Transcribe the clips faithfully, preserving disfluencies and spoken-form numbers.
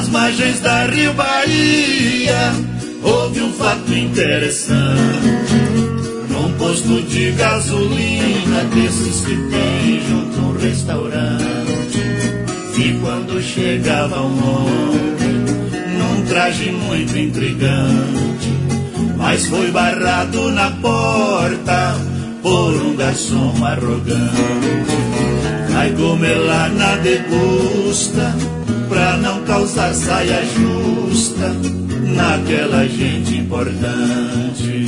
Nas margens da Rio Bahia houve um fato interessante. Num posto de gasolina desses que tem junto a um restaurante, vi quando chegava um homem num traje muito intrigante, mas foi barrado na porta por um garçom arrogante. Vai comer lá na degusta pra não causar saia justa naquela gente importante.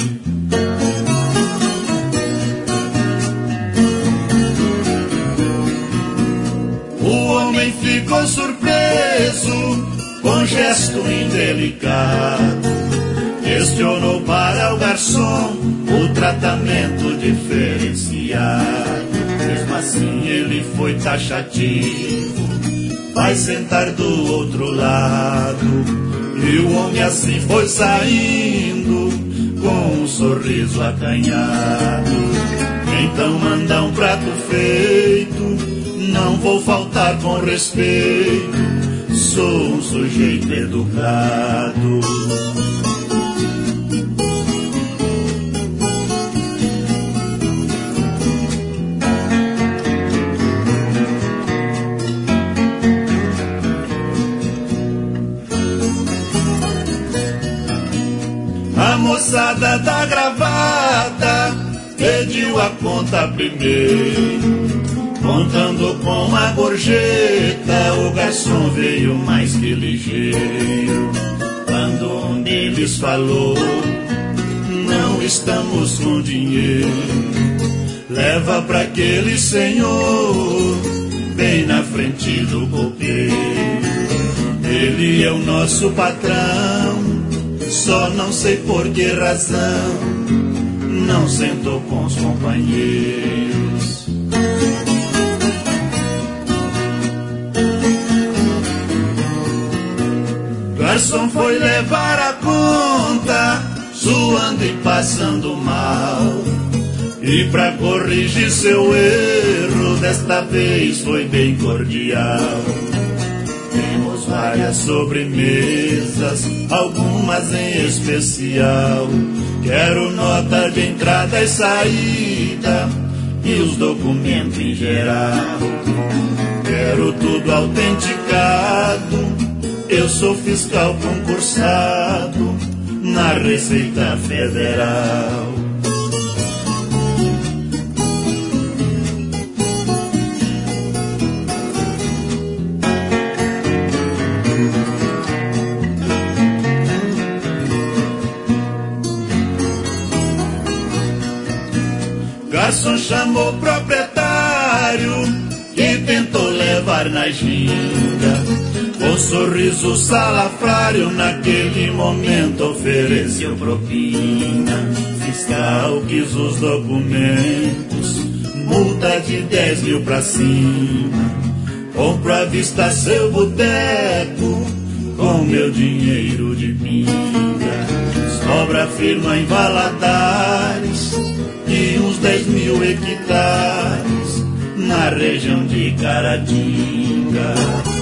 O homem ficou surpreso com gesto indelicado, questionou para o garçom o tratamento diferenciado. Mesmo assim ele foi taxativo, vai sentar do outro lado. E o homem assim foi saindo com um sorriso acanhado. Então manda um prato feito, não vou faltar com respeito, sou um sujeito educado. A moçada da gravata pediu a conta primeiro. Contando com a gorjeta, o garçom veio mais que ligeiro. Quando um deles falou, não estamos com dinheiro, leva pra aquele senhor bem na frente do copeiro. Ele é o nosso patrão, só não sei por que razão não sentou com os companheiros. Garçom foi levar a conta, suando e passando mal. E pra corrigir seu erro, desta vez foi bem cordial. Temos várias sobremesas, algumas em especial. Quero nota de entrada e saída e os documentos em geral. Quero tudo autenticado, eu sou fiscal concursado na Receita Federal. Garçom chamou o proprietário e tentou levar na ginga. Com sorriso salafrário, naquele momento ofereceu propina. Fiscal quis os documentos, multa de dez mil pra cima. Compro à vista seu boteco, com meu dinheiro de pinga. Sobra firma em Valadares e uns dez mil hectares na região de Caratinga.